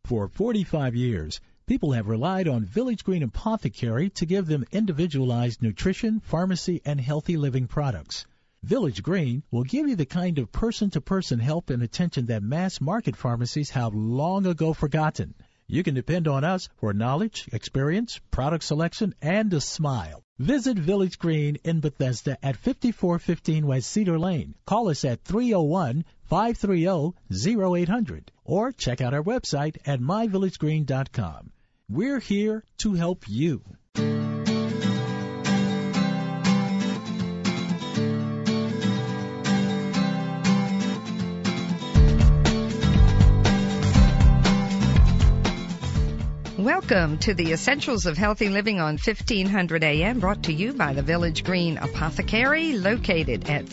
For 45 years, people have relied on Village Green Apothecary to give them individualized nutrition, pharmacy, and healthy living products. Village Green will give you the kind of person-to-person help and attention that mass-market pharmacies have long ago forgotten. You can depend on us for knowledge, experience, product selection, and a smile. Visit Village Green in Bethesda at 5415 West Cedar Lane. Call us at 301-530-0800 or check out our website at myvillagegreen.com. We're here to help you. Welcome to the Essentials of Healthy Living on 1500 AM, brought to you by the Village Green Apothecary, located at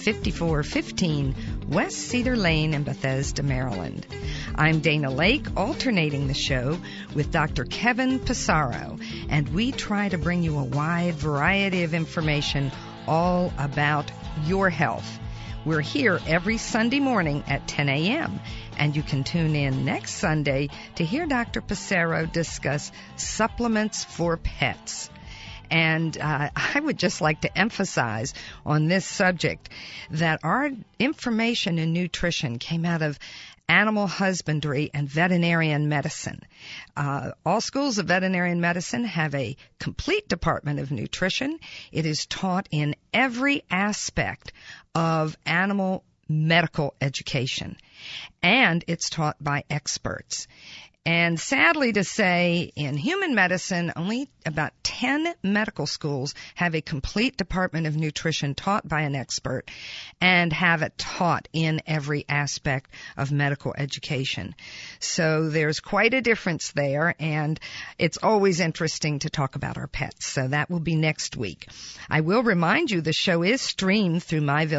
5415 West Cedar Lane in Bethesda, Maryland. I'm Dana Lake, alternating the show with Dr. Kevin Passaro, and we try to bring you a wide variety of information all about your health. We're here every Sunday morning at 10 a.m., and you can tune in next Sunday to hear Dr. Passaro discuss supplements for pets. And I would just like to emphasize on this subject that our information in nutrition came out of animal husbandry and veterinarian medicine. All schools of veterinarian medicine have a complete department of nutrition. It is taught in every aspect of animal medical education, and it's taught by experts. And sadly to say, in human medicine, only about 10 medical schools have a complete department of nutrition taught by an expert and have it taught in every aspect of medical education. So there's quite a difference there, and it's always interesting to talk about our pets. So that will be next week. I will remind you the show is streamed through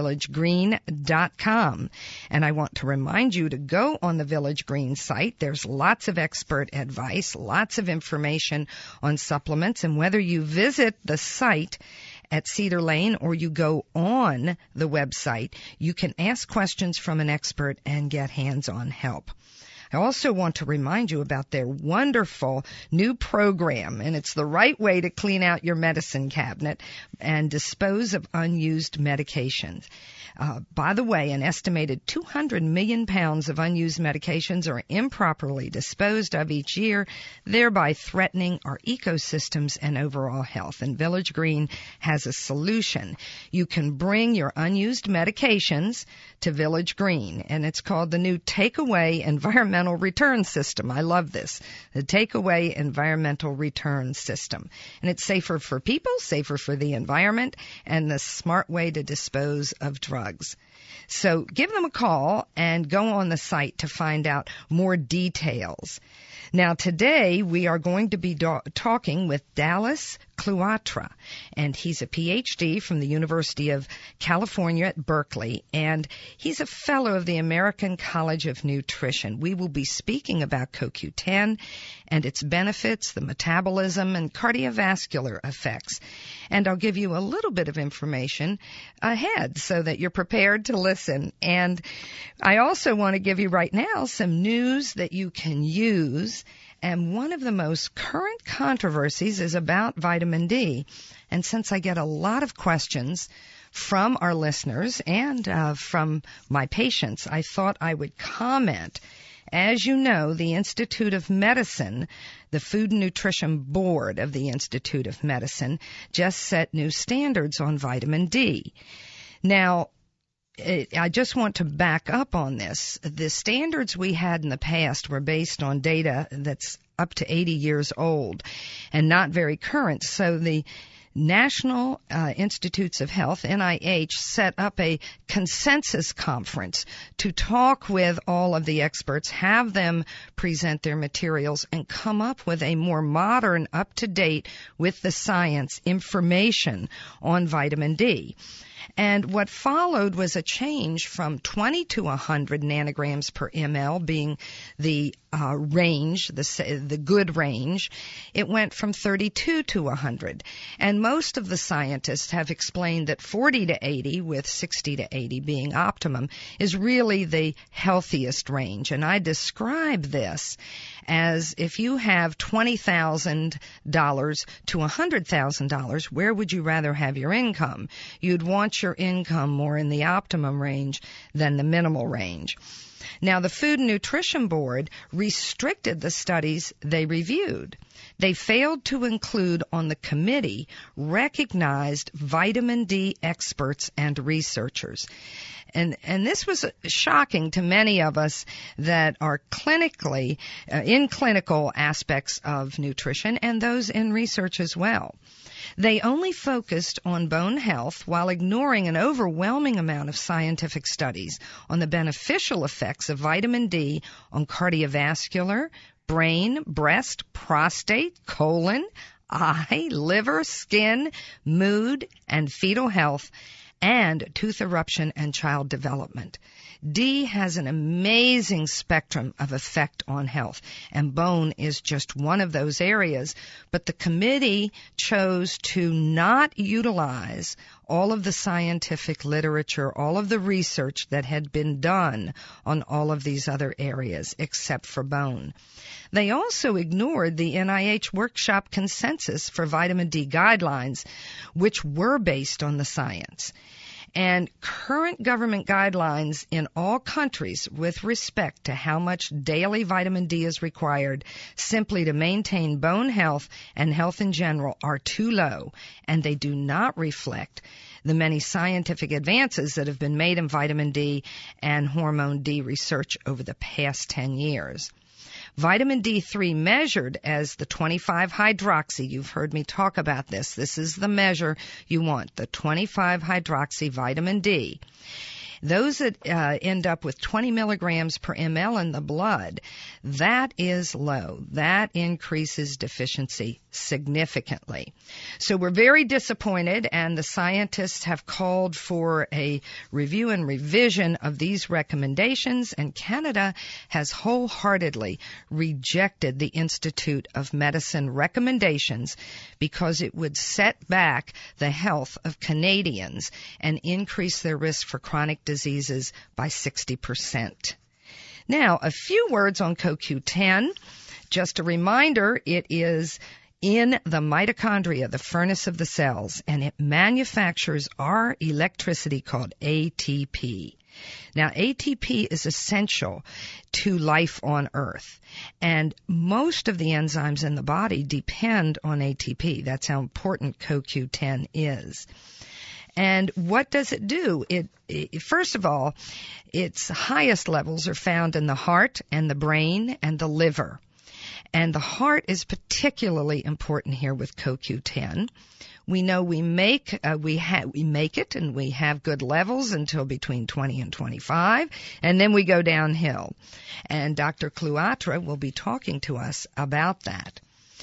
myvillagegreen.com, and I want to remind you to go on the Village Green site. There's lots of expert advice, lots of information on supplements, and whether you visit the site at Cedar Lane or you go on the website, you can ask questions from an expert and get hands-on help. I also want to remind you about their wonderful new program, and it's the right way to clean out your medicine cabinet and dispose of unused medications. By the way, an estimated 200 million pounds of unused medications are improperly disposed of each year, thereby threatening our ecosystems and overall health. And Village Green has a solution. You can bring your unused medications to Village Green, and it's called the new Takeaway Environmental Return System. I love this, the Takeaway Environmental Return System. And it's safer for people, safer for the environment, and the smart way to dispose of drugs. So give them a call and go on the site to find out more details. Now, today we are going to be talking with Dallas Cluatra, and he's a PhD from the University of California at Berkeley, and he's a fellow of the American College of Nutrition. We will be speaking about CoQ10 and its benefits, the metabolism, and cardiovascular effects. And I'll give you a little bit of information ahead so that you're prepared to listen. And I also want to give you right now some news that you can use. And one of the most current controversies is about vitamin D. And since I get a lot of questions from our listeners and from my patients, I thought I would comment. As you know, the Institute of Medicine, the Food and Nutrition Board of the Institute of Medicine, just set new standards on vitamin D. Now, I just want to back up on this. The standards we had in the past were based on data that's up to 80 years old and not very current. So the National Institutes of Health, NIH, set up a consensus conference to talk with all of the experts, have them present their materials, and come up with a more modern, up-to-date, with the science information on vitamin D. And what followed was a change from 20 to 100 nanograms per ml being the range, the good range. It went from 32 to 100. And most of the scientists have explained that 40 to 80, with 60 to 80 being optimum, is really the healthiest range. And I describe this as if you have $20,000 to $100,000, where would you rather have your income? You'd want your income more in the optimum range than the minimal range. Now, the Food and Nutrition Board restricted the studies they reviewed. They failed to include on the committee recognized vitamin D experts and researchers. And this was shocking to many of us that are clinically, in clinical aspects of nutrition and those in research as well. They only focused on bone health while ignoring an overwhelming amount of scientific studies on the beneficial effects of vitamin D on cardiovascular, brain, breast, prostate, colon, eye, liver, skin, mood, and fetal health, and tooth eruption and child development. D has an amazing spectrum of effect on health, and bone is just one of those areas. But the committee chose to not utilize all of the scientific literature, all of the research that had been done on all of these other areas except for bone. They also ignored the NIH workshop consensus for vitamin D guidelines, which were based on the science. And current government guidelines in all countries with respect to how much daily vitamin D is required simply to maintain bone health and health in general are too low, and they do not reflect the many scientific advances that have been made in vitamin D and hormone D research over the past 10 years. Vitamin D3 measured as the 25-hydroxy. You've heard me talk about this. This is the measure you want, the 25-hydroxy vitamin D. Those that end up with 20 milligrams per ml in the blood, that is low. That increases deficiency significantly. So we're very disappointed, and the scientists have called for a review and revision of these recommendations, and Canada has wholeheartedly rejected the Institute of Medicine recommendations because it would set back the health of Canadians and increase their risk for chronic diseases by 60%. Now, a few words on CoQ10. Just a reminder, it is in the mitochondria, the furnace of the cells, and it manufactures our electricity called ATP. Now, ATP is essential to life on Earth, and most of the enzymes in the body depend on ATP. That's how important CoQ10 is. And what does it do? First of all, its highest levels are found in the heart and the brain and the liver. And the heart is particularly important here with CoQ10. We know we make it, and we have good levels until between 20 and 25, and then we go downhill. And Dr. Cluatra will be talking to us about that.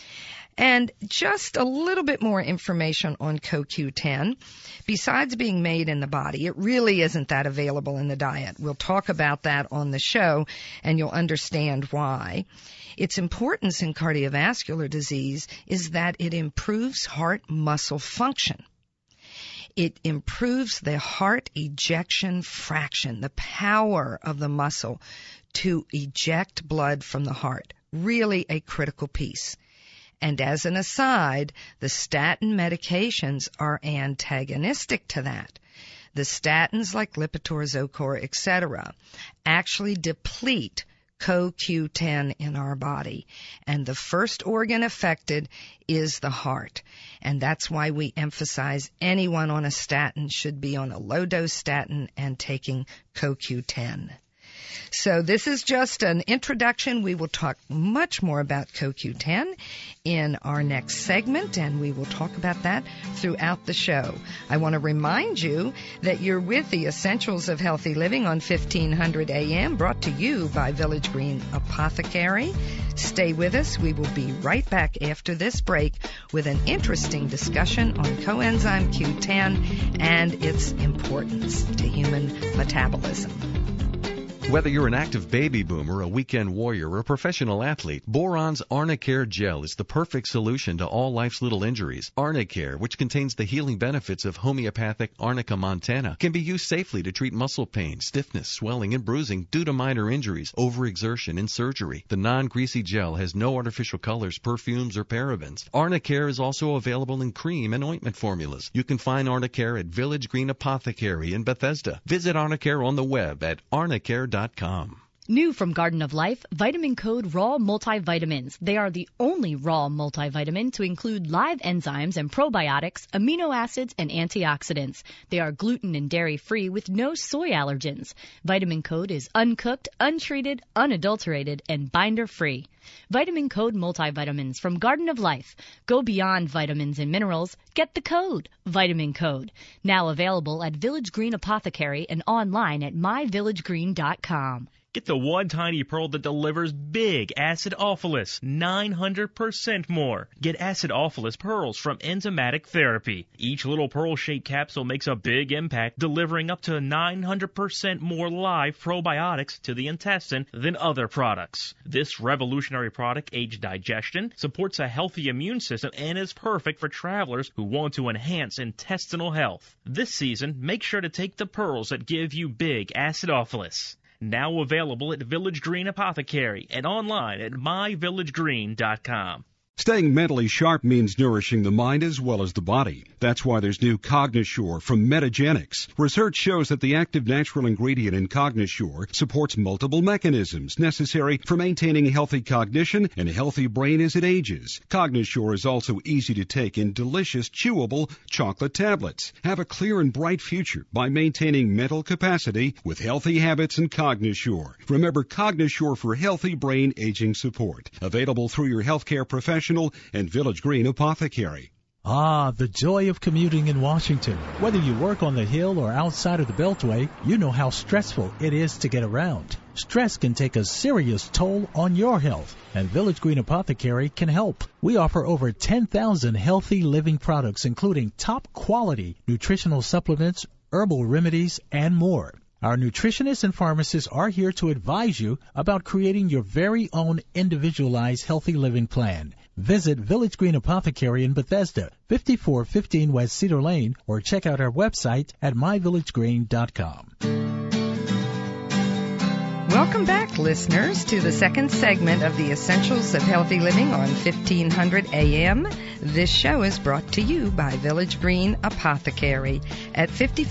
And just a little bit more information on CoQ10. Besides being made in the body, it really isn't that available in the diet. We'll talk about that on the show, and you'll understand why. Its importance in cardiovascular disease is that it improves heart muscle function. It improves the heart ejection fraction, the power of the muscle to eject blood from the heart. Really a critical piece. And as an aside, the statin medications are antagonistic to that. The statins like Lipitor, Zocor, etc. actually deplete CoQ10 in our body. And the first organ affected is the heart. And that's why we emphasize anyone on a statin should be on a low-dose statin and taking CoQ10. So this is just an introduction. We will talk much more about CoQ10 in our next segment, and we will talk about that throughout the show. I want to remind you that you're with the Essentials of Healthy Living on 1500 AM, brought to you by Village Green Apothecary. Stay with us. We will be right back after this break with an interesting discussion on coenzyme Q10 and its importance to human metabolism. Whether you're an active baby boomer, a weekend warrior, or a professional athlete, Boron's Arnicare Gel is the perfect solution to all life's little injuries. Arnicare, which contains the healing benefits of homeopathic Arnica montana, can be used safely to treat muscle pain, stiffness, swelling, and bruising due to minor injuries, overexertion, and surgery. The non-greasy gel has no artificial colors, perfumes, or parabens. Arnicare is also available in cream and ointment formulas. You can find Arnicare at Village Green Apothecary in Bethesda. Visit Arnicare on the web at arnicare.com. New from Garden of Life, Vitamin Code Raw Multivitamins. They are the only raw multivitamin to include live enzymes and probiotics, amino acids, and antioxidants. They are gluten and dairy-free with no soy allergens. Vitamin Code is uncooked, untreated, unadulterated, and binder-free. Vitamin Code Multivitamins from Garden of Life. Go beyond vitamins and minerals. Get the code, Vitamin Code. Now available at Village Green Apothecary and online at myvillagegreen.com. Get the one tiny pearl that delivers big acidophilus, 900% more. Get acidophilus pearls from Enzymatic Therapy. Each little pearl-shaped capsule makes a big impact, delivering up to 900% more live probiotics to the intestine than other products. This revolutionary product aids digestion, supports a healthy immune system, and is perfect for travelers who want to enhance intestinal health. This season, make sure to take the pearls that give you big acidophilus. Now available at Village Green Apothecary and online at myvillagegreen.com. Staying mentally sharp means nourishing the mind as well as the body. That's why there's new Cognisure from Metagenics. Research shows that the active natural ingredient in Cognisure supports multiple mechanisms necessary for maintaining healthy cognition and a healthy brain as it ages. Cognisure is also easy to take in delicious, chewable chocolate tablets. Have a clear and bright future by maintaining mental capacity with healthy habits and Cognisure. Remember Cognisure for healthy brain aging support. Available through your healthcare professional and Village Green Apothecary. Ah, the joy of commuting in Washington. Whether you work on the Hill or outside of the Beltway, you know how stressful it is to get around. Stress can take a serious toll on your health, and Village Green Apothecary can help. We offer over 10,000 healthy living products, including top-quality nutritional supplements, herbal remedies, and more. Our nutritionists and pharmacists are here to advise you about creating your very own individualized healthy living plan. Visit Village Green Apothecary in Bethesda, 5415 West Cedar Lane, or check out our website at myvillagegreen.com. Welcome back, listeners, to the second segment of the Essentials of Healthy Living on 1500 AM. This show is brought to you by Village Green Apothecary at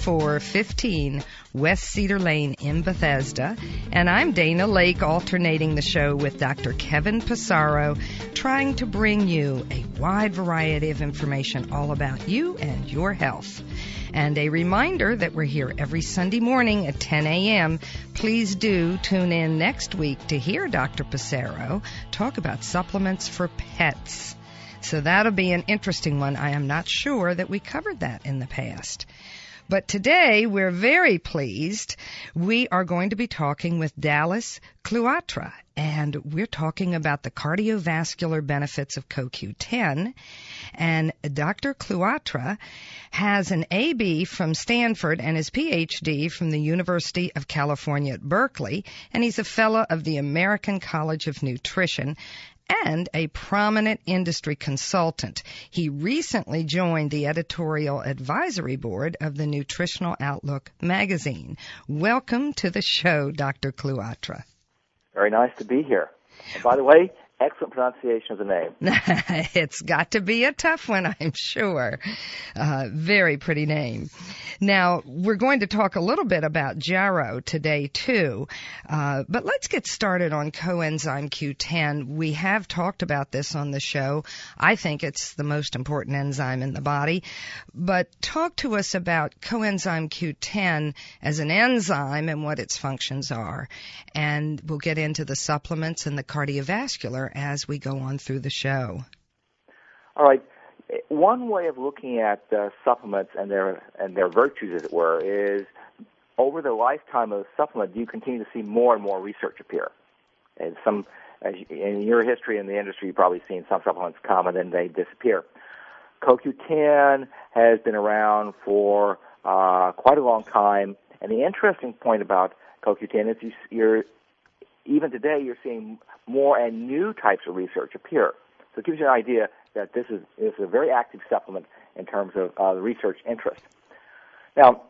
5415 West Cedar Lane in Bethesda. And I'm Dana Lake, alternating the show with Dr. Kevin Passaro, trying to bring you a wide variety of information all about you and your health. And a reminder that we're here every Sunday morning at 10 a.m. Please do tune in next week to hear Dr. Passaro talk about supplements for pets. So that'll be an interesting one. I am not sure that we covered that in the past. But today we're very pleased. We are going to be talking with Dallas Cloatre, and we're talking about the cardiovascular benefits of CoQ10. And Dr. Cloatre has an AB from Stanford and his PhD from the University of California at Berkeley, and he's a fellow of the American College of Nutrition and a prominent industry consultant. He recently joined the editorial advisory board of the Nutritional Outlook magazine. Welcome to the show, Dr. Cloatre. Very nice to be here. And by the way, excellent pronunciation of the name. It's got to be a tough one, I'm sure. Very pretty name. Now, we're going to talk a little bit about Jarrow today, too. But let's get started on coenzyme Q10. We have talked about this on the show. I think it's the most important enzyme in the body. But talk to us about coenzyme Q10 as an enzyme and what its functions are. And we'll get into the supplements and the cardiovascular as we go on through the show. All right. One way of looking at supplements and their virtues, as it were, is over the lifetime of the supplement, you continue to see more and more research appear. And in your history in the industry, you've probably seen some supplements come and then they disappear. CoQ10 has been around for quite a long time, and the interesting point about CoQ10 is even today you're seeing more and new types of research appear. So it gives you an idea that this is a very active supplement in terms of the research interest. Now,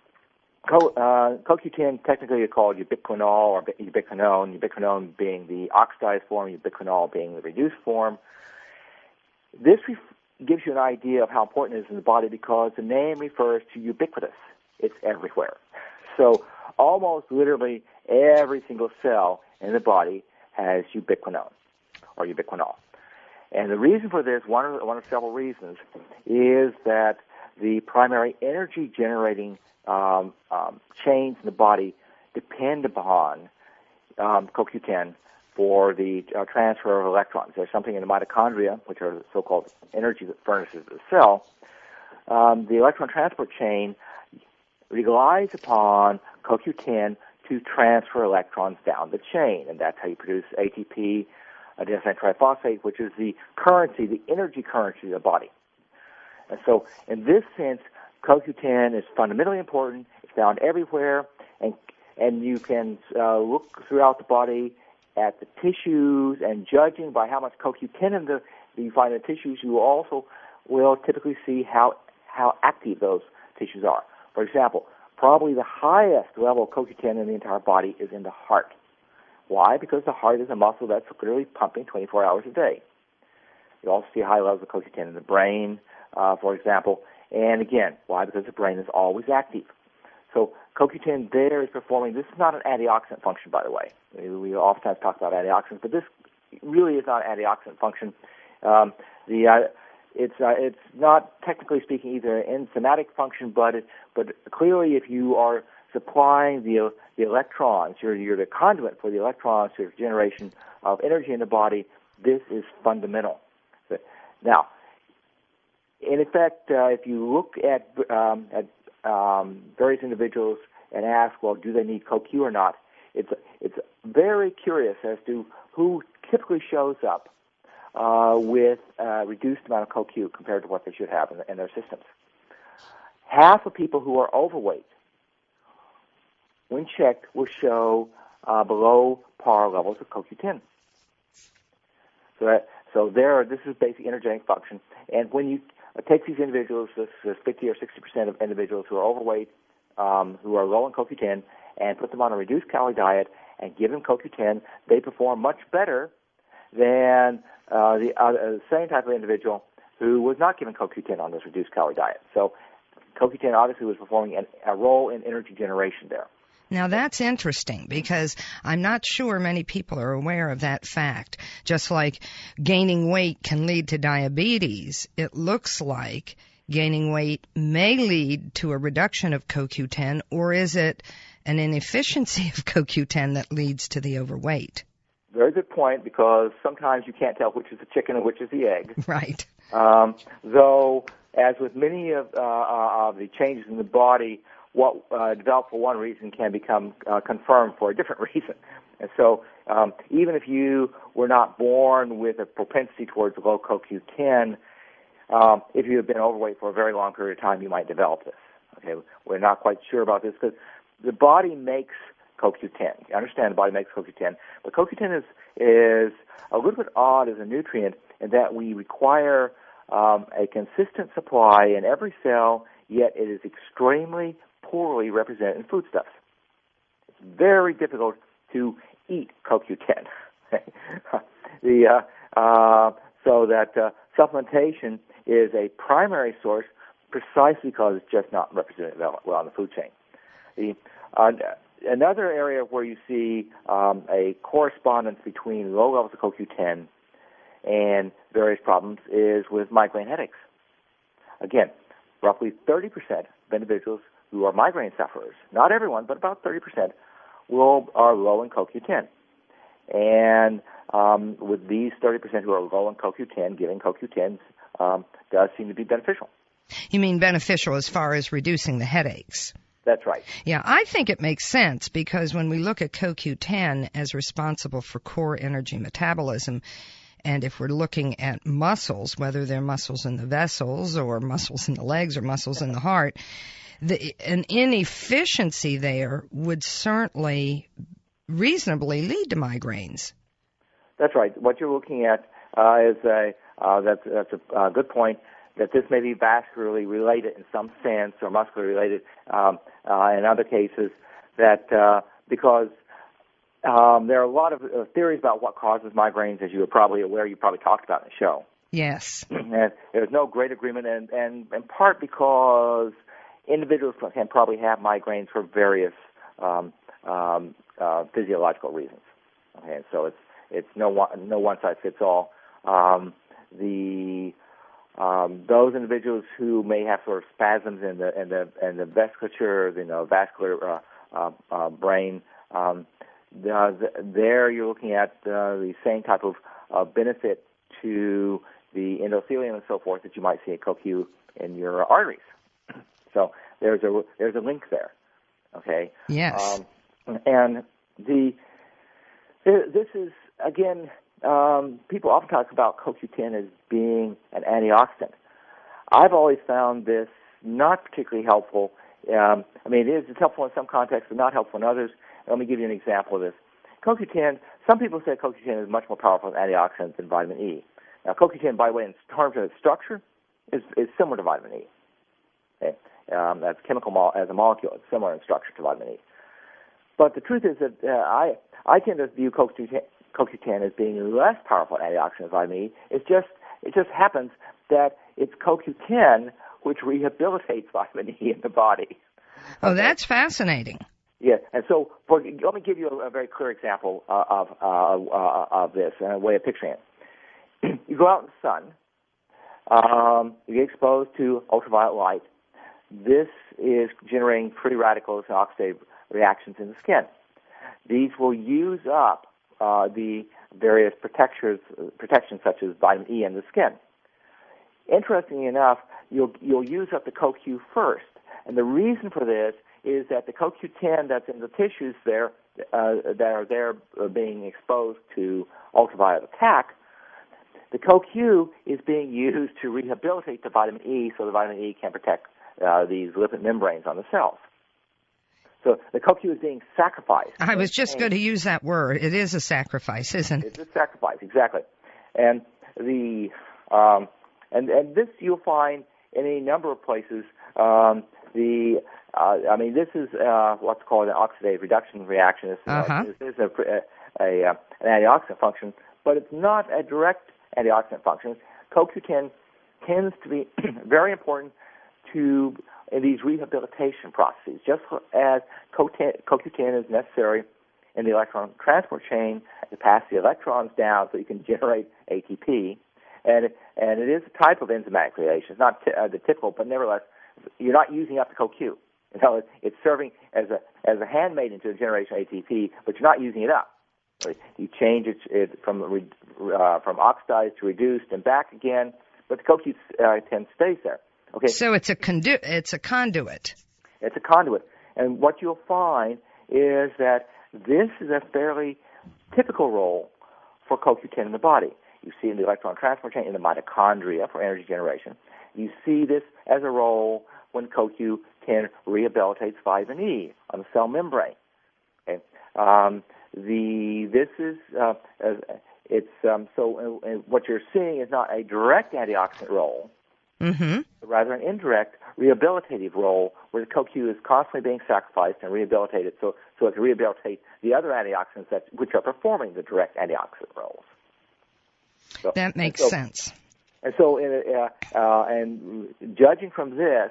CoQ10 technically is called ubiquinol or ubiquinone, ubiquinone being the oxidized form, ubiquinol being the reduced form. This gives you an idea of how important it is in the body because the name refers to ubiquitous. It's everywhere. So almost literally every single cell in the body has ubiquinone or ubiquinol. And the reason for this, one of several reasons, is that the primary energy generating chains in the body depend upon CoQ10 for the transfer of electrons. There's something in the mitochondria, which are the so-called energy that furnishes the cell. The electron transport chain relies upon CoQ10 to transfer electrons down the chain, and that's how you produce ATP, adenosine triphosphate, which is the currency, the energy currency of the body. And so, in this sense, CoQ10 is fundamentally important. It's found everywhere, and you can look throughout the body at the tissues, and judging by how much CoQ10 you find in the tissues, you also will typically see how active those tissues are. For example, probably the highest level of CoQ10 in the entire body is in the heart. Why? Because the heart is a muscle that's clearly pumping 24 hours a day. You also see high levels of CoQ10 in the brain, for example. And again, why? Because the brain is always active. So CoQ10 there is performing, this is not an antioxidant function, by the way. We oftentimes talk about antioxidants, but this really is not an antioxidant function. It's not, technically speaking, either an enzymatic function, but clearly if you are supplying the electrons, you're the conduit for the electrons to generation of energy in the body, this is fundamental. Now, in effect, if you look at various individuals and ask, well, do they need CoQ or not, it's very curious as to who typically shows up with a reduced amount of CoQ compared to what they should have in their systems. Half of people who are overweight, when checked, will show below par levels of CoQ10. So this is basic energetic function. And when you take these individuals, this is 50 or 60% of individuals who are overweight, who are low in CoQ10, and put them on a reduced calorie diet and give them CoQ10, they perform much better than the same type of individual who was not given CoQ10 on this reduced calorie diet. So CoQ10 obviously was performing a role in energy generation there. Now that's interesting because I'm not sure many people are aware of that fact. Just like gaining weight can lead to diabetes, it looks like gaining weight may lead to a reduction of CoQ10, or is it an inefficiency of CoQ10 that leads to the overweight? Very good point, because sometimes you can't tell which is the chicken and which is the egg. Right. Though, as with many of the changes in the body, what developed for one reason can become confirmed for a different reason. And so even if you were not born with a propensity towards low CoQ10, if you have been overweight for a very long period of time, you might develop this. Okay, we're not quite sure about this because the body makes CoQ10. You understand the body makes CoQ10, but CoQ10 is a little bit odd as a nutrient in that we require a consistent supply in every cell, yet it is extremely poorly represented in foodstuffs. It's very difficult to eat CoQ10. So that supplementation is a primary source precisely because it's just not represented well on the food chain. Another area where you see a correspondence between low levels of CoQ10 and various problems is with migraine headaches. Again, roughly 30% of individuals who are migraine sufferers, not everyone, but about 30%, are low in CoQ10. And with these 30% who are low in CoQ10, giving CoQ10 does seem to be beneficial. You mean beneficial as far as reducing the headaches? That's right. Yeah, I think it makes sense because when we look at CoQ10 as responsible for core energy metabolism, and if we're looking at muscles, whether they're muscles in the vessels or muscles in the legs or muscles in the heart, an inefficiency there would certainly reasonably lead to migraines. That's right. What you're looking at is that's a good point, that this may be vascularly related in some sense or muscularly related in other cases, that because there are a lot of theories about what causes migraines, as you are probably aware. You probably talked about in the show. Yes. And there's no great agreement, and in part because individuals can probably have migraines for various physiological reasons. Okay, and so it's no one size fits all. Those individuals who may have sort of spasms in the vasculature, vascular brain, there you're looking at the same type of benefit to the endothelium and so forth that you might see at CoQ in your arteries. So there's a link there. Okay. Yes. And this is again. People often talk about CoQ10 as being an antioxidant. I've always found this not particularly helpful. It's helpful in some contexts, but not helpful in others. Let me give you an example of this. CoQ10, some people say CoQ10 is much more powerful as an antioxidant than vitamin E. Now, CoQ10, by the way, in terms of its structure, is similar to vitamin E. Okay? As a molecule, it's similar in structure to vitamin E. But the truth is that I tend to view CoQ10 as being less powerful antioxidant than vitamin E. It just happens that it's CoQ10 which rehabilitates vitamin E in the body. Oh, that's fascinating. Yeah, and so let me give you a very clear example of this, a way of picturing it. You go out in the sun, you get exposed to ultraviolet light. This is generating free radicals and oxidative reactions in the skin. These will use up the various protections such as vitamin E in the skin. Interestingly enough, you'll use up the CoQ first, and the reason for this is that the CoQ10 that's in the tissues there that are there being exposed to ultraviolet attack, the CoQ is being used to rehabilitate the vitamin E so the vitamin E can protect these lipid membranes on the cells. So the CoQ is being sacrificed. I was just going to use that word. It is a sacrifice, isn't it? It's a sacrifice, exactly. And this you'll find in a number of places. This is what's called an oxidative reduction reaction. This is an antioxidant function, but it's not a direct antioxidant function. CoQ10 tends to be very important to in these rehabilitation processes, just as CoQ10 is necessary in the electron transport chain to pass the electrons down so you can generate ATP. And it is a type of enzymatic reaction. It's not the typical, but nevertheless, you're not using up the CoQ. You know, it's serving as a handmaiden to the generation of ATP, but you're not using it up. You change it from oxidized to reduced and back again, but the CoQ10 stays there. Okay. So it's a conduit. It's a conduit. And what you'll find is that this is a fairly typical role for CoQ10 in the body. You see it in the electron transport chain in the mitochondria for energy generation. You see this as a role when CoQ10 rehabilitates vitamin E on the cell membrane. Okay. What you're seeing is not a direct antioxidant role, but rather an indirect rehabilitative role where the CoQ is constantly being sacrificed and rehabilitated so it can rehabilitate the other antioxidants which are performing the direct antioxidant roles. So, that makes sense. And so, and judging from this,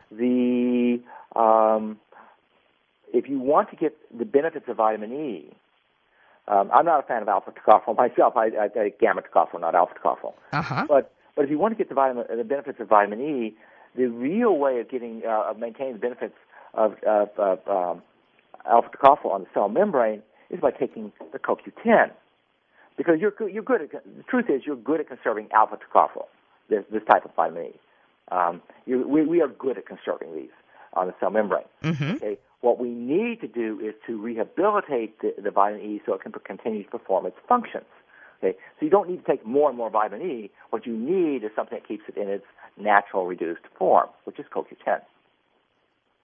if you want to get the benefits of vitamin E, I'm not a fan of alpha tocopherol myself. I take gamma tocopherol, not alpha tocopherol. But if you want to get the benefits of vitamin E, the real way of getting of maintaining the benefits of alpha tocopherol on the cell membrane is by taking the CoQ10. Because you're good at, the truth is you're good at conserving alpha tocopherol, this type of vitamin E. We are good at conserving these on the cell membrane. Okay? What we need to do is to rehabilitate the vitamin E so it can continue to perform its functions. Okay? So you don't need to take more and more vitamin E. What you need is something that keeps it in its natural reduced form, which is CoQ10.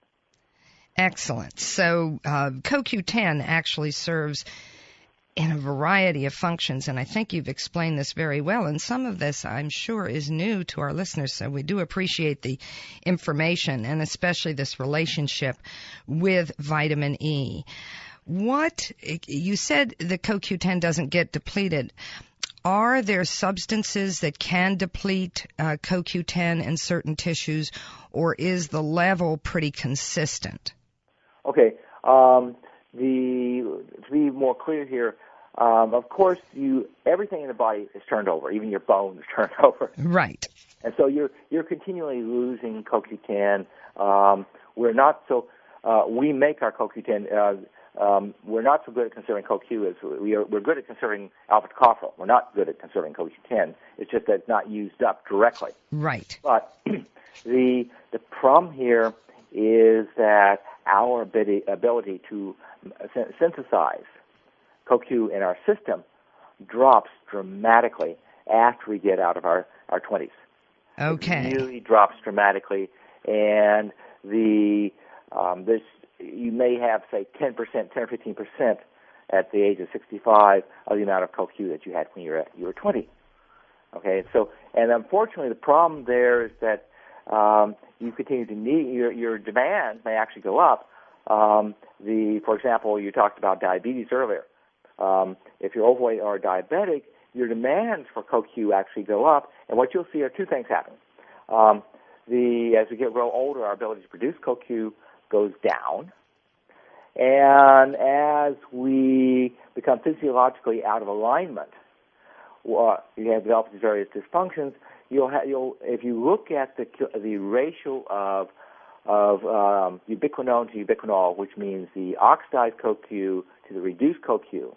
Excellent. So CoQ10 actually serves in a variety of functions, and I think you've explained this very well. And some of this, I'm sure, is new to our listeners, so we do appreciate the information, and especially this relationship with vitamin E. You said the CoQ10 doesn't get depleted. Are there substances that can deplete CoQ10 in certain tissues, or is the level pretty consistent? Okay. To be more clear here, of course, everything in the body is turned over, even your bones are turned over. Right. And so you're continually losing CoQ10. We make our CoQ10. We're not so good at conserving CoQ as we're good at conserving alpha-tocopherol. We're not good at conserving CoQ10. It's just that it's not used up directly. Right. But the problem here is that our ability to synthesize CoQ in our system drops dramatically after we get out of our 20s. Okay. It really drops dramatically, and you may have, say, 10% or 15% at the age of 65 of the amount of CoQ that you had when you were 20. Okay, so, and unfortunately the problem there is that you continue to need, your demand may actually go up. For example, you talked about diabetes earlier. If you're overweight or diabetic, your demands for CoQ actually go up, and what you'll see are two things happen. As we grow older, our ability to produce CoQ goes down, and as we become physiologically out of alignment, you have developed these various dysfunctions. If you look at the ratio of ubiquinone to ubiquinol, which means the oxidized CoQ to the reduced CoQ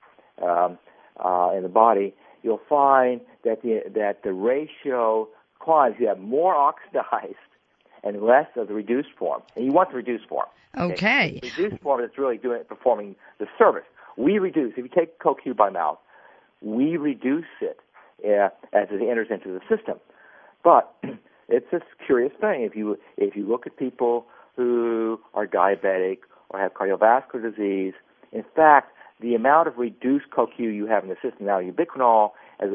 in the body, you'll find that the ratio climbs. You have more oxidized and less of the reduced form, and you want the reduced form. Okay. The reduced form is really performing the service. We reduce. If you take CoQ by mouth, we reduce it as it enters into the system. But it's a curious thing. If you look at people who are diabetic or have cardiovascular disease, in fact, the amount of reduced CoQ you have in the system now, ubiquinol, as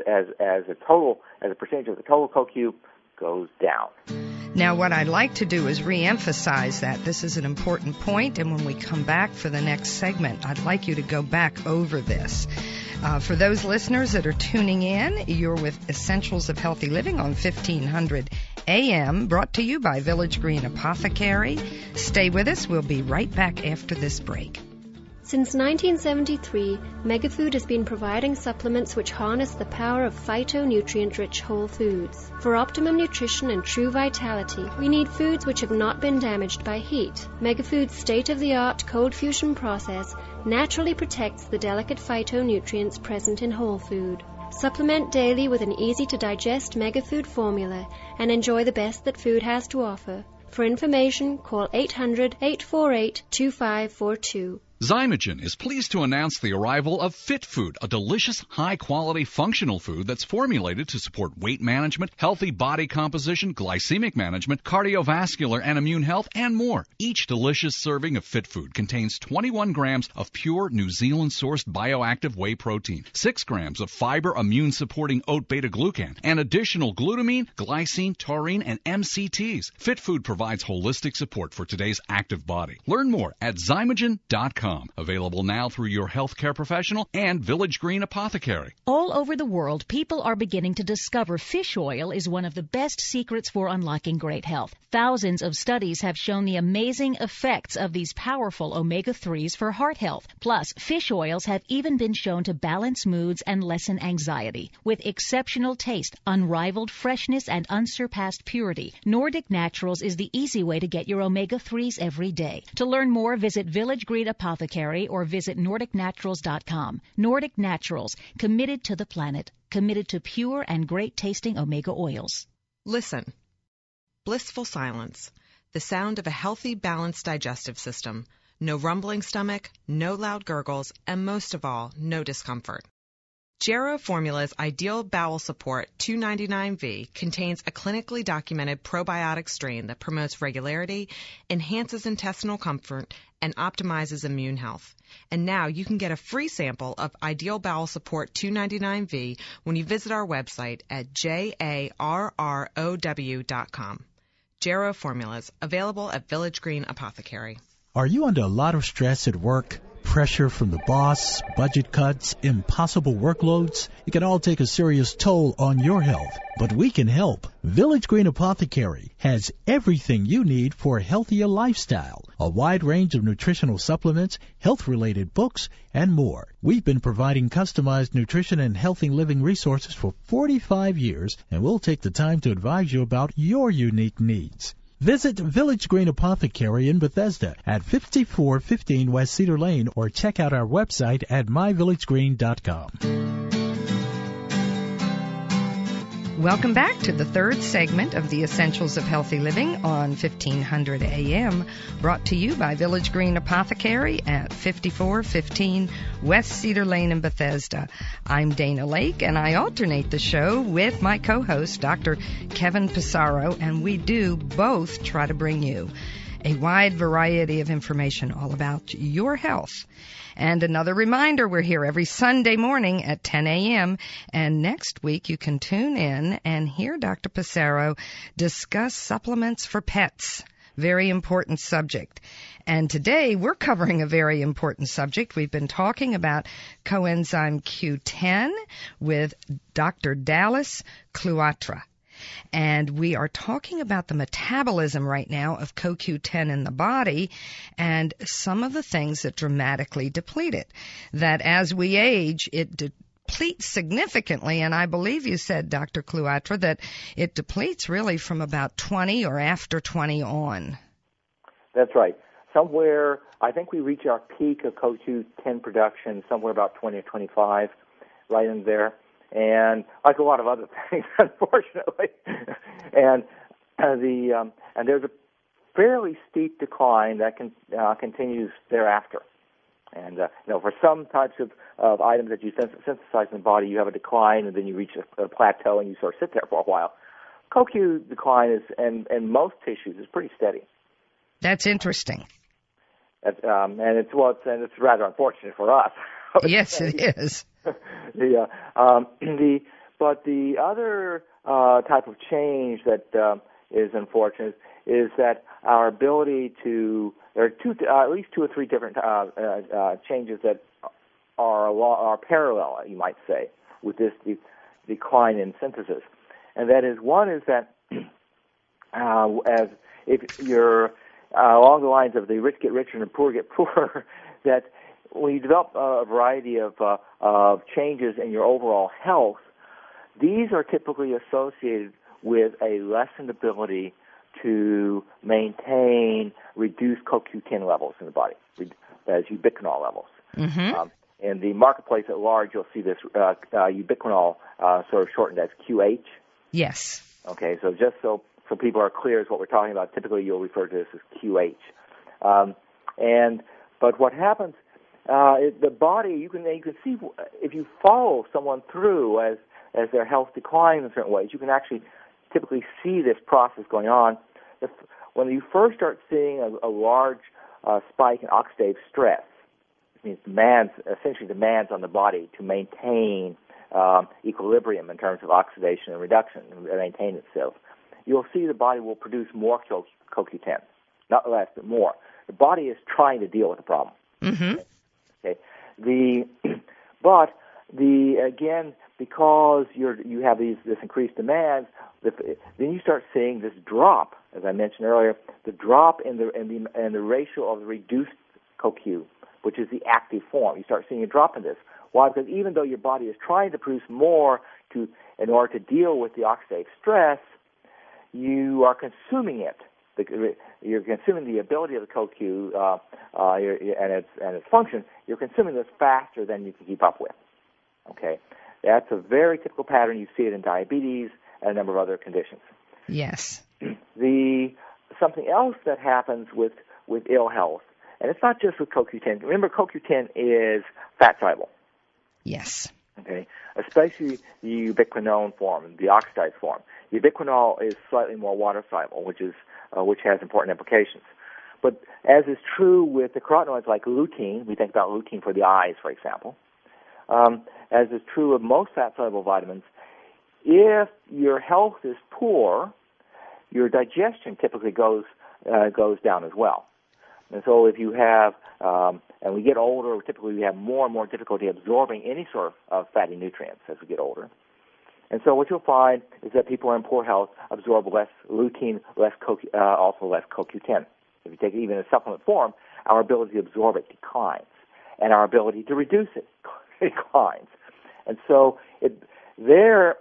a percentage of the total CoQ, goes down. Now, what I'd like to do is reemphasize that. This is an important point, and when we come back for the next segment, I'd like you to go back over this. For those listeners that are tuning in, you're with Essentials of Healthy Living on 1500 AM, brought to you by Village Green Apothecary. Stay with us. We'll be right back after this break. Since 1973, Megafood has been providing supplements which harness the power of phytonutrient-rich whole foods. For optimum nutrition and true vitality, we need foods which have not been damaged by heat. Megafood's state-of-the-art cold fusion process naturally protects the delicate phytonutrients present in whole food. Supplement daily with an easy-to-digest Megafood formula and enjoy the best that food has to offer. For information, call 800-848-2542. Zymogen is pleased to announce the arrival of Fit Food, a delicious, high-quality, functional food that's formulated to support weight management, healthy body composition, glycemic management, cardiovascular and immune health, and more. Each delicious serving of Fit Food contains 21 grams of pure New Zealand-sourced bioactive whey protein, 6 grams of fiber immune-supporting oat beta-glucan, and additional glutamine, glycine, taurine, and MCTs. Fit Food provides holistic support for today's active body. Learn more at Zymogen.com. Available now through your healthcare professional and Village Green Apothecary. All over the world, people are beginning to discover fish oil is one of the best secrets for unlocking great health. Thousands of studies have shown the amazing effects of these powerful omega-3s for heart health. Plus, fish oils have even been shown to balance moods and lessen anxiety. With exceptional taste, unrivaled freshness, and unsurpassed purity, Nordic Naturals is the easy way to get your omega-3s every day. To learn more, visit Village Green Apothecary or visit NordicNaturals.com. Nordic Naturals, committed to the planet, committed to pure and great-tasting omega oils. Listen. Blissful silence. The sound of a healthy, balanced digestive system. No rumbling stomach, no loud gurgles, and most of all, no discomfort. Jarrow Formula's Ideal Bowel Support 299V contains a clinically documented probiotic strain that promotes regularity, enhances intestinal comfort, and optimizes immune health. And now you can get a free sample of Ideal Bowel Support 299V when you visit our website at jarrow.com. Jarrow Formulas, available at Village Green Apothecary. Are you under a lot of stress at work? Pressure from the boss, budget cuts, impossible workloads? It can all take a serious toll on your health, but we can help. Village Green Apothecary has everything you need for a healthier lifestyle, a wide range of nutritional supplements, health-related books, and more. We've been providing customized nutrition and healthy living resources for 45 years, and we'll take the time to advise you about your unique needs. Visit Village Green Apothecary in Bethesda at 5415 West Cedar Lane or check out our website at myvillagegreen.com. Welcome back to the third segment of the Essentials of Healthy Living on 1500 AM, brought to you by Village Green Apothecary at 5415 West Cedar Lane in Bethesda. I'm Dana Lake, and I alternate the show with my co-host, Dr. Kevin Pissarro, and we do both try to bring you a wide variety of information all about your health. And another reminder, we're here every Sunday morning at 10 a.m. And next week you can tune in and hear Dr. Pissarro discuss supplements for pets. Very important subject. And today we're covering a very important subject. We've been talking about coenzyme Q10 with Dr. Dallas Cloatre. And we are talking about the metabolism right now of CoQ10 in the body and some of the things that dramatically deplete it. That as we age, it depletes significantly, and I believe you said, Dr. Cloatre, that it depletes really from about 20 or after 20 on. That's right. Somewhere, I think we reach our peak of CoQ10 production somewhere about 20 or 25, right in there. And like a lot of other things, unfortunately, and there's a fairly steep decline that continues thereafter. And for some types of items that you synthesize in the body, you have a decline, and then you reach a plateau, and you sort of sit there for a while. CoQ decline is, and most tissues, is pretty steady. That's interesting. And it's rather unfortunate for us. Yes, it is. But the other type of change that is unfortunate is that our ability to, there are at least two or three different changes that are parallel, you might say, with this decline in synthesis, and that is, one is that as if you're along the lines of the rich get richer and the poor get poorer, that when you develop a variety of changes in your overall health, these are typically associated with a lessened ability to maintain reduced CoQ10 levels in the body, as ubiquinol levels. Mm-hmm. In the marketplace at large, you'll see this ubiquinol sort of shortened as QH. Yes. Okay, so just so people are clear as what we're talking about, typically you'll refer to this as QH. But what happens, the body, you can see if you follow someone through as their health declines in certain ways, you can actually typically see this process going on. When you first start seeing a large spike in oxidative stress, it means essentially demands on the body to maintain equilibrium in terms of oxidation and reduction and maintain itself, you'll see the body will produce more CoQ10, not less, but more. The body is trying to deal with the problem. Mm-hmm. Okay. Again, because you have this increased demand, then you start seeing this drop, as I mentioned earlier, the drop in the ratio of the reduced CoQ, which is the active form. You start seeing a drop in this. Why? Because even though your body is trying to produce more in order to deal with the oxidative stress, you are consuming it. You're consuming the ability of the CoQ and its function. You're consuming this faster than you can keep up with. Okay, that's a very typical pattern. You see it in diabetes and a number of other conditions. Yes. Something else that happens with ill health, and it's not just with CoQ10. Remember, CoQ10 is fat soluble. Yes. Okay, especially the ubiquinone form, the oxidized form. The ubiquinol is slightly more water soluble, which has important implications. But as is true with the carotenoids like lutein, we think about lutein for the eyes, for example. As is true of most fat-soluble vitamins, if your health is poor, your digestion typically goes down as well. And so if you have, and we get older, typically we have more and more difficulty absorbing any sort of fatty nutrients as we get older. And so what you'll find is that people in poor health absorb less lutein, also less CoQ10. If you take it even in supplement form, our ability to absorb it declines, and our ability to reduce it declines. And so the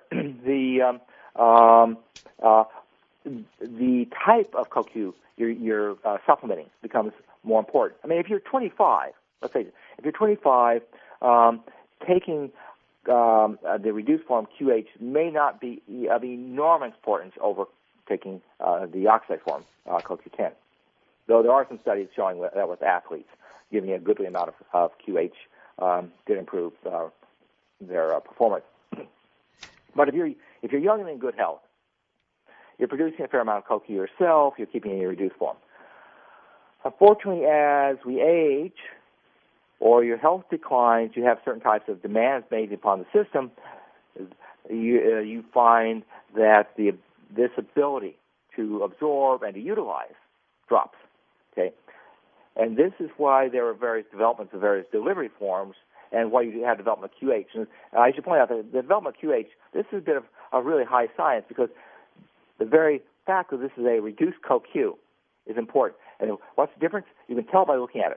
type of CoQ you're supplementing becomes more important. I mean, if you're 25, let's face it, if you're 25, taking the reduced form QH may not be of enormous importance over taking the oxidized form CoQ10. Though there are some studies showing that with athletes, giving a goodly amount of QH did improve their performance. But if you're young and in good health, you're producing a fair amount of CoQ yourself, you're keeping it in your reduced form. Unfortunately, as we age or your health declines, you have certain types of demands made upon the system, you find that this ability to absorb and to utilize drops. Okay, and this is why there are various developments of various delivery forms, and why you have development of QH. And I should point out that the development of QH, this is a bit of a really high science, because the very fact that this is a reduced CoQ is important. And what's the difference? You can tell by looking at it.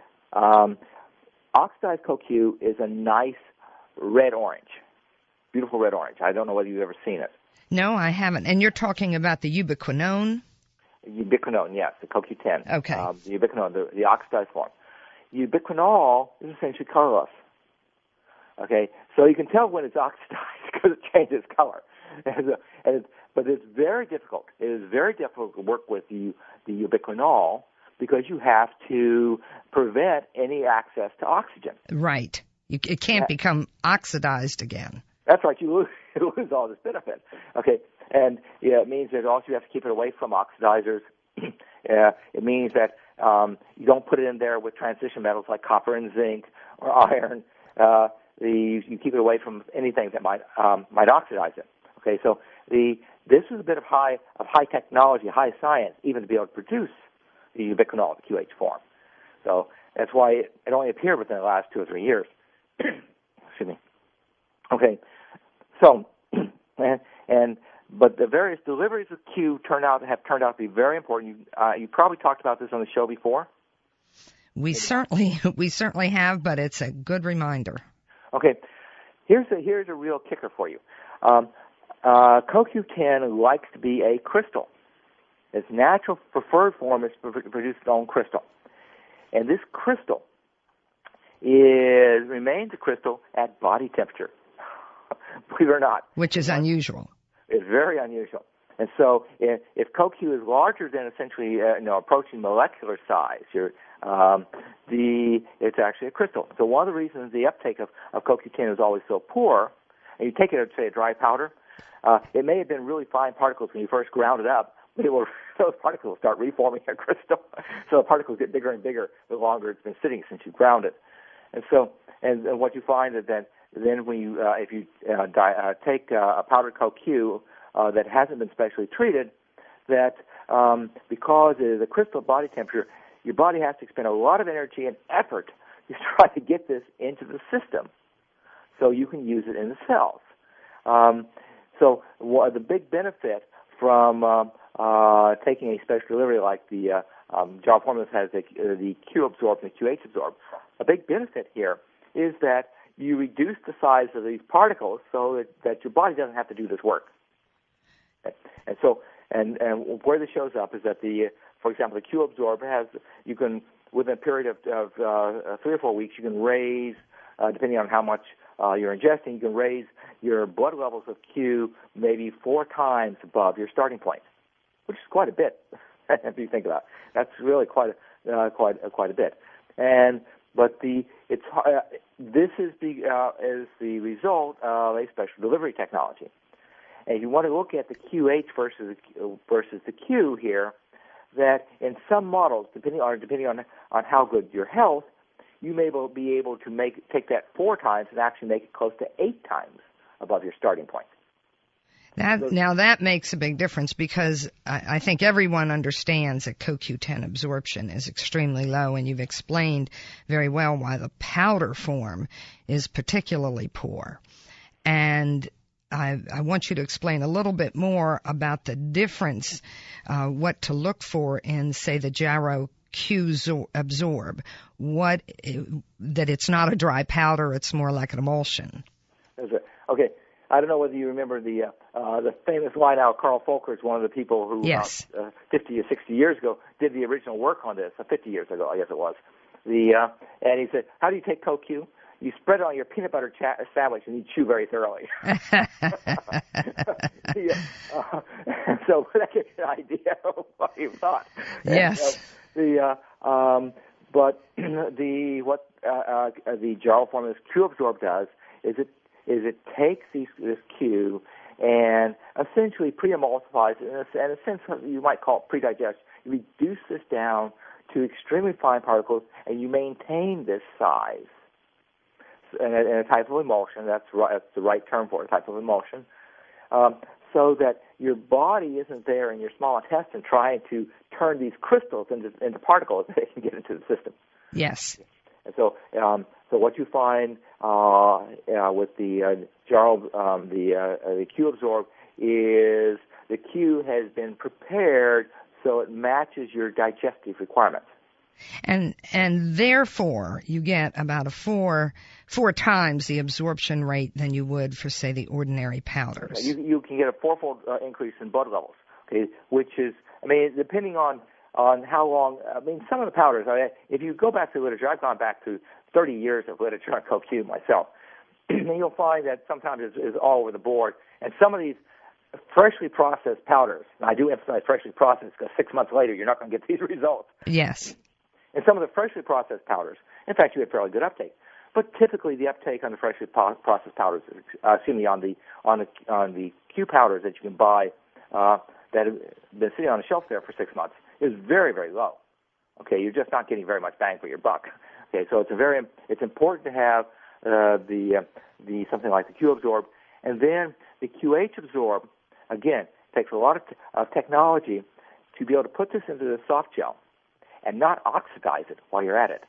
Oxidized CoQ is a nice red-orange, beautiful red-orange. I don't know whether you've ever seen it. No, I haven't. And you're talking about the ubiquinone? Ubiquinone, yes, the CoQ10. Okay. The ubiquinone, the oxidized form. Ubiquinol is essentially colorless. Okay, so you can tell when it's oxidized because it changes color. But it's very difficult. It is very difficult to work with the ubiquinol because you have to prevent any access to oxygen. Right. It can't become oxidized again. That's right. You lose all this benefit. Okay, and it means that also you have to keep it away from oxidizers. It means that you don't put it in there with transition metals like copper and zinc or iron. You keep it away from anything that might oxidize it. Okay, so this is a bit of high technology, high science, even to be able to produce the ubiquinol, the QH form. So that's why it only appeared within the last 2 or 3 years. Excuse me. Okay, so but the various deliveries of Q have turned out to be very important. You probably talked about this on the show before. We certainly have, but it's a good reminder. Okay, here's a real kicker for you. CoQ10 likes to be a crystal. Its natural preferred form is to produce its own crystal, and this crystal remains a crystal at body temperature. Believe it or not, which is unusual. It's very unusual. And so, if CoQ is larger than essentially, approaching molecular size, it's actually a crystal. So one of the reasons the uptake of CoQ10 is always so poor, and you take it as, say, a dry powder, it may have been really fine particles when you first ground it up, but those particles start reforming a crystal. So the particles get bigger and bigger the longer it's been sitting since you ground it. And so, and what you find is that then when you, if you take a powdered CoQ that hasn't been specially treated, that because it is a crystal body temperature, your body has to expend a lot of energy and effort to try to get this into the system so you can use it in the cells. So the big benefit from taking a special delivery like the Jar Formulas has the Q absorb and the QH absorb, a big benefit here is that you reduce the size of these particles so that your body doesn't have to do this work. And so, and where this shows up is that for example, the Q absorb you can, within a period of 3 or 4 weeks, you can raise, depending on how much you're ingesting, you can raise your blood levels of Q maybe 4 times above your starting point, which is quite a bit if you think about it. That's really quite a bit. And But this is the result of a special delivery technology. And you want to look at the QH versus the Q here, that in some models, depending on how good your health, you may be able to take that 4 times and actually make it close to 8 times above your starting point. Now that makes a big difference, because I think everyone understands that CoQ10 absorption is extremely low, and you've explained very well why the powder form is particularly poor. And I want you to explain a little bit more about the difference, what to look for in, say, the Jarrow Q Absorb, that it's not a dry powder, it's more like an emulsion. Okay. I don't know whether you remember the famous line out. Carl Volcker is one of the people who, yes, 50 or 60 years ago, did the original work on this. 50 years ago, I guess it was. And he said, "How do you take CoQ? You spread it on your peanut butter sandwich, and you chew very thoroughly." So that gives you an idea of what he thought. Yes. But the Jarrow form of this Q-Absorb does is it takes this Q and essentially pre-emulsifies it, in a sense you might call it pre-digest. You reduce this down to extremely fine particles, and you maintain this size in a type of emulsion. That's the right term for it, a type of emulsion, so that your body isn't there in your small intestine trying to turn these crystals into particles that they can get into the system. Yes. And so what you find with the Jarrow, the Q-Absorb, is the Q has been prepared so it matches your digestive requirements. And therefore, you get about a four times the absorption rate than you would for, say, the ordinary powders. You can get a 4-fold increase in blood levels, okay, which is, depending on how long, some of the powders, if you go back to the literature, I've gone back to 30 years of literature on CoQ myself, and you'll find that sometimes it's all over the board. And some of these freshly processed powders, and I do emphasize freshly processed because 6 months later you're not going to get these results. Yes. And some of the freshly processed powders, in fact, you have fairly good uptake. But typically the uptake on the freshly processed powders, on the Q powders that you can buy that have been sitting on the shelf there for 6 months, is very, very low. Okay, you're just not getting very much bang for your buck. Okay, so it's important to have the something like the Q-Absorb, and then the QH Absorb. Again, takes a lot of technology to be able to put this into the soft gel and not oxidize it while you're at it.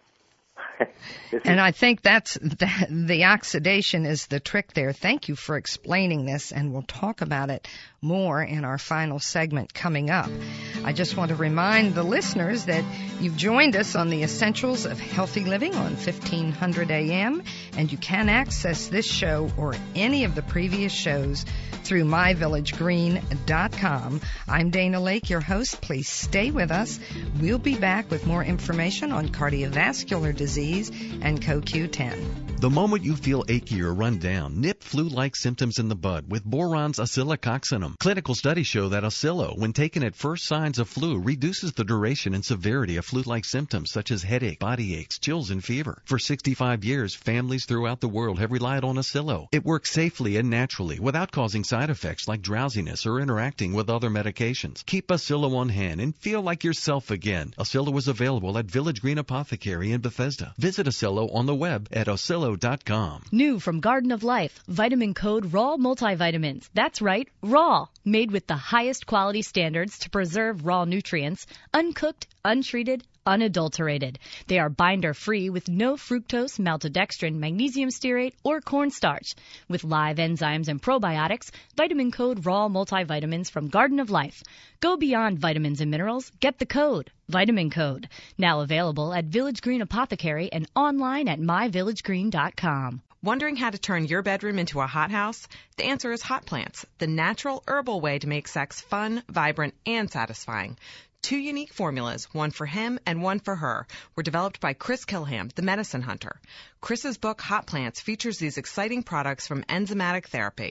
And I think that's the oxidation is the trick there. Thank you for explaining this, and we'll talk about it more in our final segment coming up. I just want to remind the listeners that you've joined us on the Essentials of Healthy Living on 1500 AM, and you can access this show or any of the previous shows through myvillagegreen.com. I'm Dana Lake, your host. Please stay with us. We'll be back with more information on cardiovascular disease and CoQ10. The moment you feel achy or run down, nip flu-like symptoms in the bud with Boron's oscillococcinum. Clinical studies show that Oscillo, when taken at first signs of flu, reduces the duration and severity of flu-like symptoms such as headache, body aches, chills, and fever. For 65 years, families throughout the world have relied on Oscillo. It works safely and naturally without causing side effects like drowsiness or interacting with other medications. Keep Oscillo on hand and feel like yourself again. Oscillo is available at Village Green Apothecary in Bethesda. Visit Oscillo on the web at oscillo.com. New from Garden of Life, Vitamin Code Raw Multivitamins. That's right, raw. Made with the highest quality standards to preserve raw nutrients, uncooked, untreated, unadulterated. They are binder-free with no fructose, maltodextrin, magnesium stearate, or cornstarch. With live enzymes and probiotics, Vitamin Code Raw Multivitamins from Garden of Life. Go beyond vitamins and minerals. Get the code. Vitamin Code. Now available at Village Green Apothecary and online at myvillagegreen.com. Wondering how to turn your bedroom into a hothouse? The answer is hot plants, the natural herbal way to make sex fun, vibrant, and satisfying. 2 unique formulas, one for him and one for her, were developed by Chris Kilham, the medicine hunter. Chris's book, Hot Plants, features these exciting products from enzymatic therapy.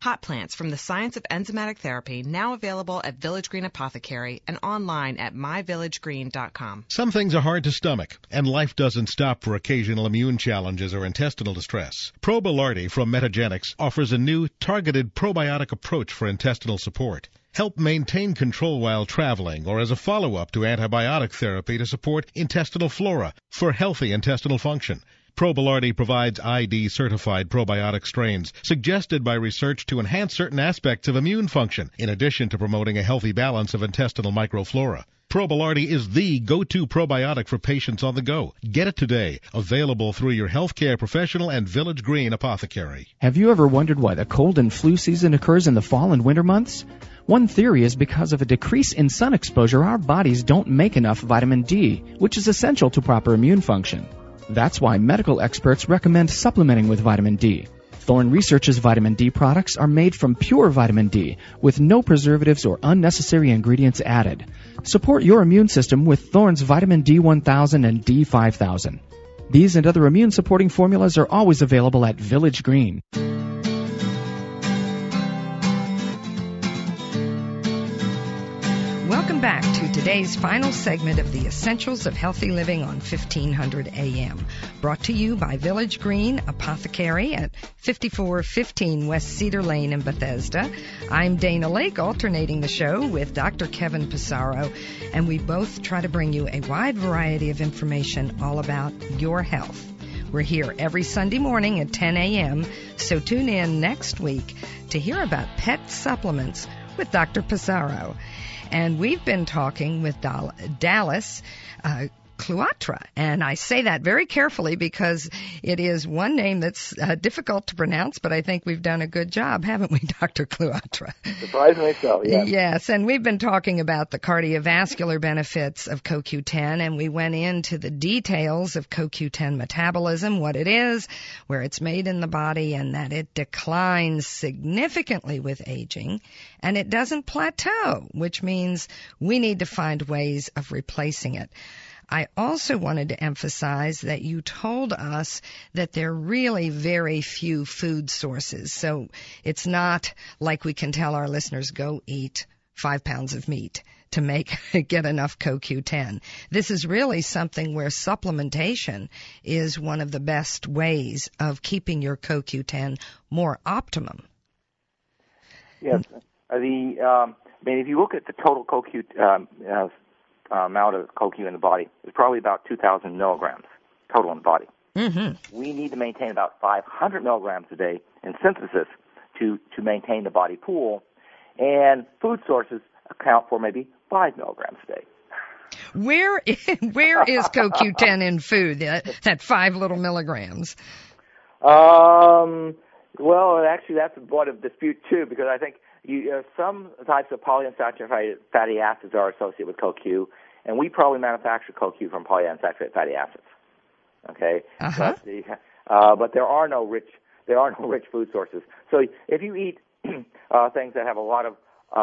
Hot Plants from the Science of Enzymatic Therapy, now available at Village Green Apothecary and online at myvillagegreen.com. Some things are hard to stomach, and life doesn't stop for occasional immune challenges or intestinal distress. Probilardi from Metagenics offers a new, targeted probiotic approach for intestinal support. Help maintain control while traveling or as a follow-up to antibiotic therapy to support intestinal flora for healthy intestinal function. Probilardi provides ID-certified probiotic strains suggested by research to enhance certain aspects of immune function, in addition to promoting a healthy balance of intestinal microflora. Probilardi is the go-to probiotic for patients on the go. Get it today. Available through your healthcare professional and Village Green Apothecary. Have you ever wondered why the cold and flu season occurs in the fall and winter months? One theory is because of a decrease in sun exposure, our bodies don't make enough vitamin D, which is essential to proper immune function. That's why medical experts recommend supplementing with vitamin D. Thorne Research's vitamin D products are made from pure vitamin D with no preservatives or unnecessary ingredients added. Support your immune system with Thorne's vitamin D1000 and D5000. These and other immune supporting formulas are always available at Village Green. Welcome back to today's final segment of the Essentials of Healthy Living on 1500 AM. Brought to you by Village Green Apothecary at 5415 West Cedar Lane in Bethesda. I'm Dana Lake, alternating the show with Dr. Kevin Pissarro, and we both try to bring you a wide variety of information all about your health. We're here every Sunday morning at 10 a.m., so tune in next week to hear about pet supplements with Dr. Pissarro. And we've been talking with Dallas Cloatre, and I say that very carefully because it is one name that's difficult to pronounce, but I think we've done a good job, haven't we, Dr. Cloatre? Surprisingly so, yes. Yes, and we've been talking about the cardiovascular benefits of CoQ10, and we went into the details of CoQ10 metabolism, what it is, where it's made in the body, and that it declines significantly with aging, and it doesn't plateau, which means we need to find ways of replacing it. I also wanted to emphasize that you told us that there are really very few food sources. So it's not like we can tell our listeners, go eat 5 pounds of meat to get enough CoQ10. This is really something where supplementation is one of the best ways of keeping your CoQ10 more optimum. Yes. If you look at the total CoQ amount of CoQ in the body, it's probably about 2,000 milligrams total in the body. Mm-hmm. We need to maintain about 500 milligrams a day in synthesis to maintain the body pool, and food sources account for maybe 5 milligrams a day. Where is CoQ10 in food, that 5 little milligrams? Well, actually, that's a point of dispute, too, because I think some types of polyunsaturated fatty acids are associated with CoQ, and we probably manufacture CoQ from polyunsaturated fatty acids. Okay, uh-huh. But there are no rich food sources. So if you eat things that have a lot of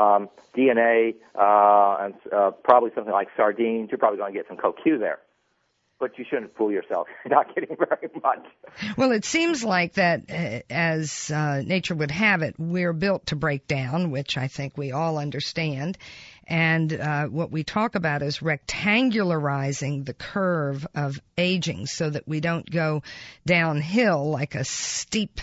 DNA and probably something like sardines, you're probably going to get some CoQ there. But you shouldn't fool yourself. You're not getting very much. Well, it seems like that, as nature would have it, we're built to break down, which I think we all understand. And what we talk about is rectangularizing the curve of aging so that we don't go downhill like a steep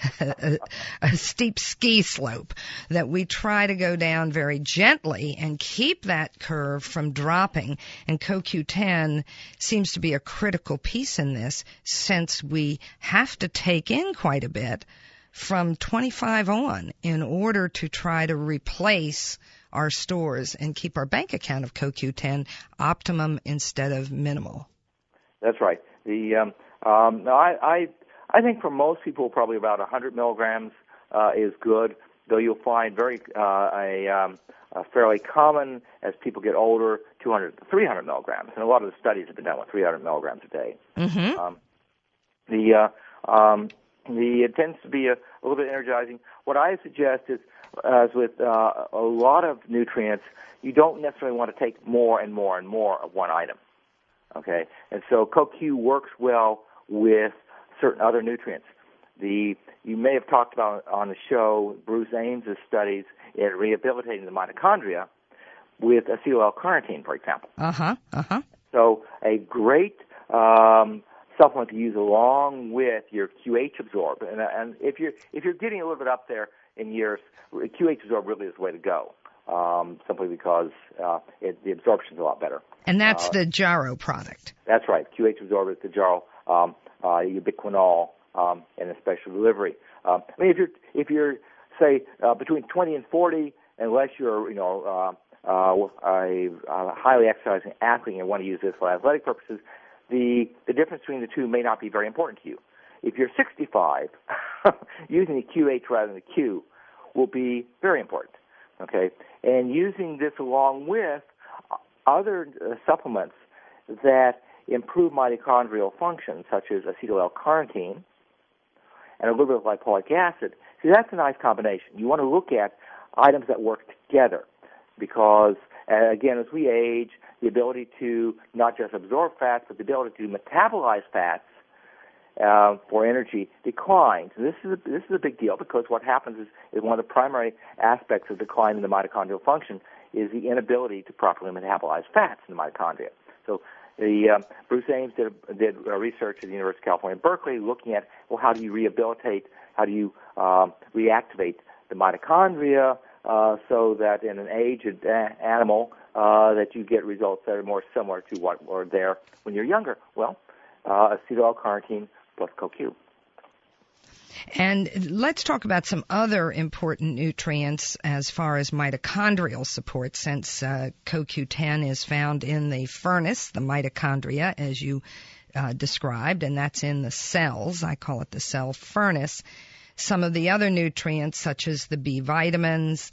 ski slope, that we try to go down very gently and keep that curve from dropping. And CoQ10 seems to be a critical piece in this, since we have to take in quite a bit from 25 on in order to try to replace our stores and keep our bank account of CoQ10 optimum instead of minimal. That's right. I think for most people, probably about 100 milligrams is good, though you'll find a fairly common as people get older, 200 to 300 milligrams. And a lot of the studies have been done with 300 milligrams a day. Mm-hmm. It tends to be a little bit energizing. What I suggest is, as with a lot of nutrients, you don't necessarily want to take more and more and more of one item. Okay? And so CoQ works well with certain other nutrients. You may have talked about on the show Bruce Ames' studies in rehabilitating the mitochondria with acetyl-L-carnitine, for example. So a great supplement to use along with your QH Absorb, and if you're getting a little bit up there in years, QH Absorb really is the way to go. Simply because the absorption is a lot better. And that's the Jarrow product. That's right. QH Absorb is the Jarrow ubiquinol in a special delivery. I mean, if you're say between 20 and 40, unless you're a highly exercising athlete and want to use this for athletic purposes, the difference between the two may not be very important to you. If you're 65, using the QH rather than the Q will be very important. Okay, and using this along with other supplements that improve mitochondrial function, such as acetyl-L-carnitine and a little bit of lipoic acid. See, that's a nice combination. You want to look at items that work together because, again, as we age, the ability to not just absorb fats, but the ability to metabolize fats for energy declines. And this is a big deal because what happens is one of the primary aspects of decline in the mitochondrial function is the inability to properly metabolize fats in the mitochondria. So Bruce Ames did research at the University of California, Berkeley, looking at, well, how do you rehabilitate, how do you reactivate the mitochondria so that in an aged animal that you get results that are more similar to what were there when you're younger. Well, acetyl-L-carnitine plus CoQ. And let's talk about some other important nutrients as far as mitochondrial support, since CoQ10 is found in the furnace, the mitochondria, as you described, and that's in the cells. I call it the cell furnace. Some of the other nutrients, such as the B vitamins,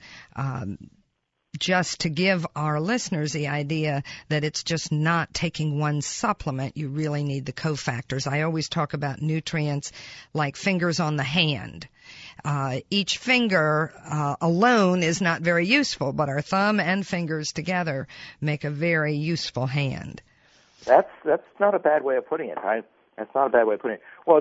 just to give our listeners the idea that it's just not taking one supplement. You really need the cofactors. I always talk about nutrients like fingers on the hand. Each finger alone is not very useful, but our thumb and fingers together make a very useful hand. That's not a bad way of putting it. That's not a bad way of putting it. Well,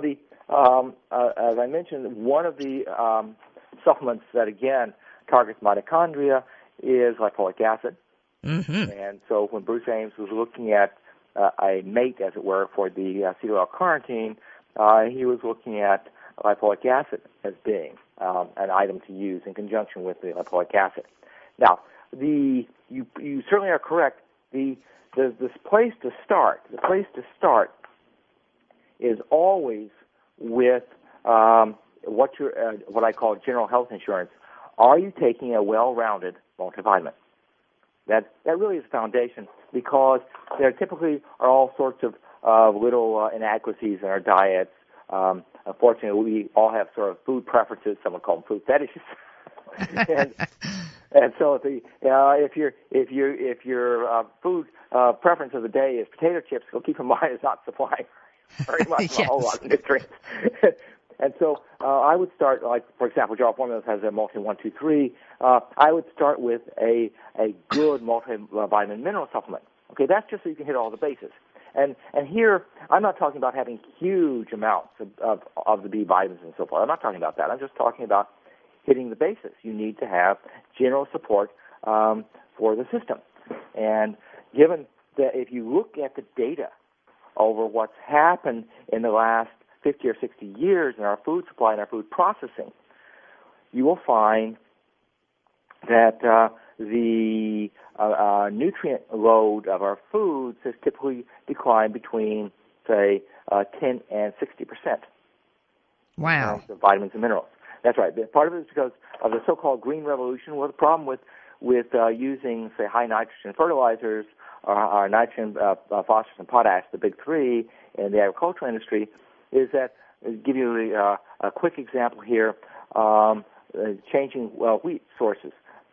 as I mentioned, one of the supplements that, again, targets mitochondria is lipoic acid. Mm-hmm. And so when Bruce Ames was looking at a mate, as it were, for the acetyl-L-carnitine, he was looking at lipoic acid as being an item to use in conjunction with the lipoic acid. Now, you certainly are correct. The place to start is always with what I call general health insurance. Are you taking a well-rounded multivitamin? That really is the foundation, because there typically are all sorts of little inadequacies in our diets. Unfortunately, we all have sort of food preferences. Some would call them food fetishes. and so if your food preference of the day is potato chips, well, keep in mind it's not supplying very much, a whole lot of nutrients. And so I would start, like, for example, Jarrow Formulas has a multi-1-2-3. I would start with a good multivitamin mineral supplement. Okay, that's just so you can hit all the bases. And here, I'm not talking about having huge amounts of the B vitamins and so forth. I'm not talking about that. I'm just talking about hitting the bases. You need to have general support for the system. And given that if you look at the data over what's happened in the last 50 or 60 years in our food supply and our food processing, you will find that the nutrient load of our foods has typically declined between, say, 10 and 60%. Wow. In terms of vitamins and minerals. That's right. Part of it is because of the so-called green revolution. Well, the problem with using, say, high nitrogen fertilizers or nitrogen, phosphorus, and potash, the big three in the agricultural industry, is that, give you a quick example here, changing wheat sources.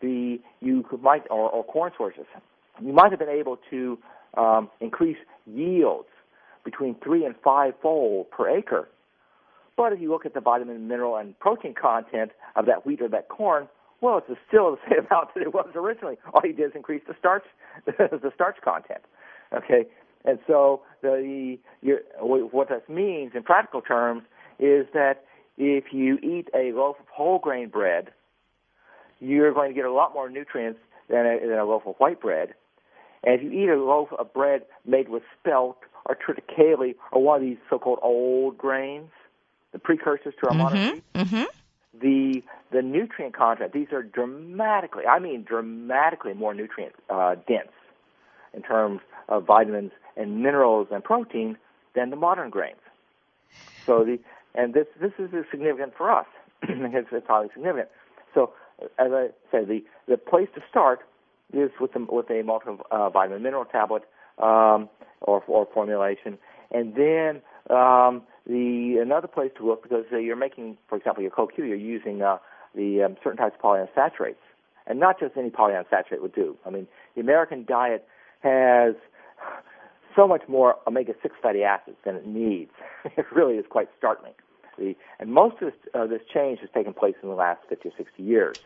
Or corn sources. You might have been able to increase yields between 3 and 5-fold per acre. But if you look at the vitamin, mineral, and protein content of that wheat or that corn, well, it's still the same amount that it was originally. All you did is increase the starch content. Okay, and so what that means in practical terms is that if you eat a loaf of whole grain bread, you're going to get a lot more nutrients than a loaf of white bread. And if you eat a loaf of bread made with spelt or triticale or one of these so-called old grains, the precursors to our modern wheat, the nutrient content, these are dramatically more nutrient dense in terms of vitamins and minerals and protein than the modern grains. So this is significant for us. It's highly significant. So as I said, the place to start is with a multivitamin mineral tablet or formulation, and then another place to look, because you're making, for example, your CoQ, you're using the certain types of polyunsaturates, and not just any polyunsaturated would do. I mean, the American diet has so much more omega-6 fatty acids than it needs. It really is quite startling. And most of this change has taken place in the last 50 or 60 years.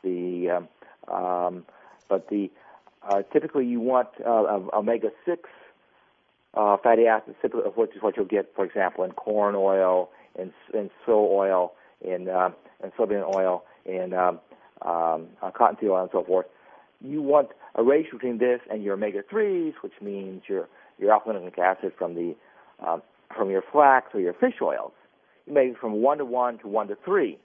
Typically you want omega-6 fatty acids, which is what you'll get, for example, in corn oil, in soy oil, in soybean oil, in cottonseed oil, and so forth. You want a ratio between this and your omega-3s, which means your alpha-linolenic acid from your flax or your fish oils. You make it from 1:1 to 1:3.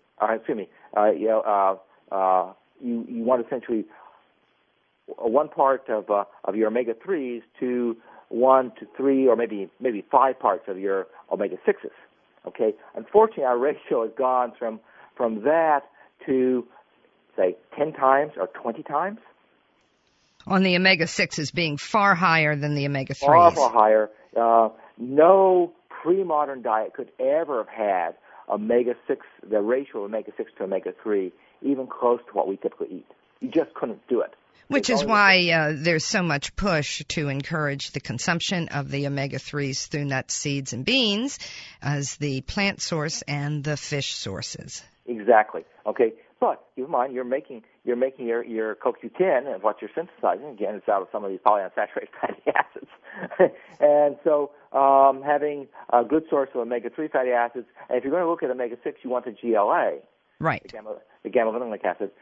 You want essentially 1 part of your omega-3s to 1 to 3 or maybe 5 parts of your omega-6s. Okay. Unfortunately, our ratio has gone from that to say 10 times or 20 times. On the omega-6s being far higher than the omega-3s. Far higher. No pre-modern diet could ever have had omega-6, the ratio of omega-6 to omega-3, even close to what we typically eat. You just couldn't do it. Which is why there's so much push to encourage the consumption of the omega-3s through nuts, seeds, and beans as the plant source and the fish sources. Exactly. Okay. But keep in mind, you're making your CoQ10, and what you're synthesizing, again, is out of some of these polyunsaturated fatty acids. And so having a good source of omega-3 fatty acids, and if you're going to look at omega-6, you want the GLA. Right. The gamma-linolenic acid.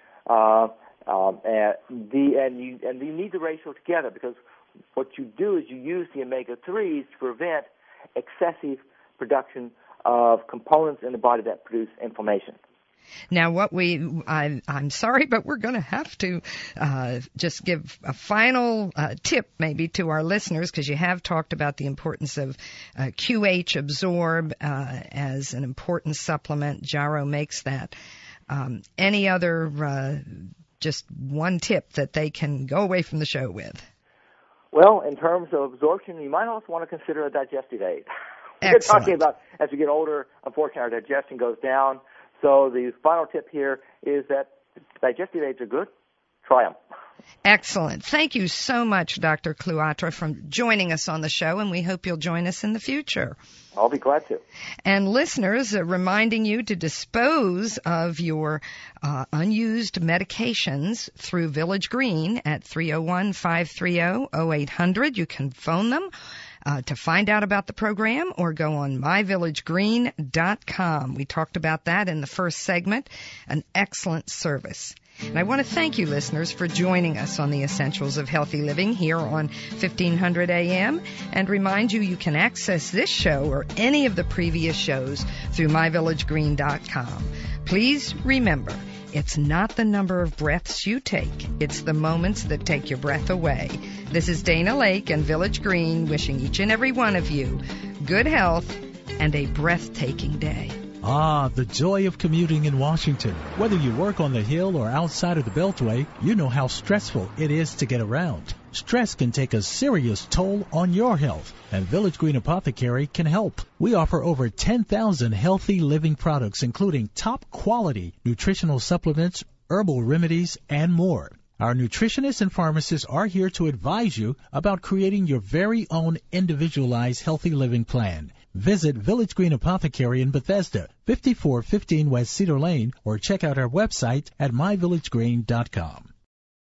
And you need the ratio together, because what you do is you use the omega-3s to prevent excessive production of components in the body that produce inflammation. Now, I'm sorry, but we're going to have to just give a final tip maybe to our listeners, because you have talked about the importance of QH Absorb as an important supplement. Jarrow makes that. Any other just one tip that they can go away from the show with? Well, in terms of absorption, you might also want to consider a digestive aid. We're talking about as we get older, unfortunately, our digestion goes down. So the final tip here is that digestive aids are good. Try them. Excellent. Thank you so much, Dr. Cluatra, for joining us on the show, and we hope you'll join us in the future. I'll be glad to. And listeners, reminding you to dispose of your unused medications through Village Green at 301-530-0800. You can phone them to find out about the program, or go on myvillagegreen.com. We talked about that in the first segment. An excellent service. And I want to thank you, listeners, for joining us on the Essentials of Healthy Living here on 1500 AM, and remind you can access this show or any of the previous shows through myvillagegreen.com. Please remember, it's not the number of breaths you take, it's the moments that take your breath away. This is Dana Lake and Village Green wishing each and every one of you good health and a breathtaking day. Ah, the joy of commuting in Washington. Whether you work on the Hill or outside of the Beltway, you know how stressful it is to get around. Stress can take a serious toll on your health, and Village Green Apothecary can help. We offer over 10,000 healthy living products, including top-quality nutritional supplements, herbal remedies, and more. Our nutritionists and pharmacists are here to advise you about creating your very own individualized healthy living plan. Visit Village Green Apothecary in Bethesda, 5415 West Cedar Lane, or check out our website at myvillagegreen.com.